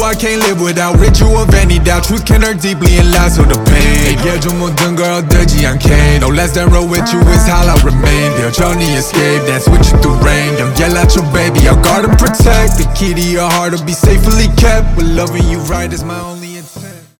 I can't live without ritual of any doubt. Truth can hurt deeply and loud, so the pain 얘기해줘 모든 걸 얻지 않게. No less than roll with you is how I remain. 여전히 escape, dance with you through rain. Don't yell at your baby, I'll guard and protect. The key to your heart will be safely kept. But loving you right is my only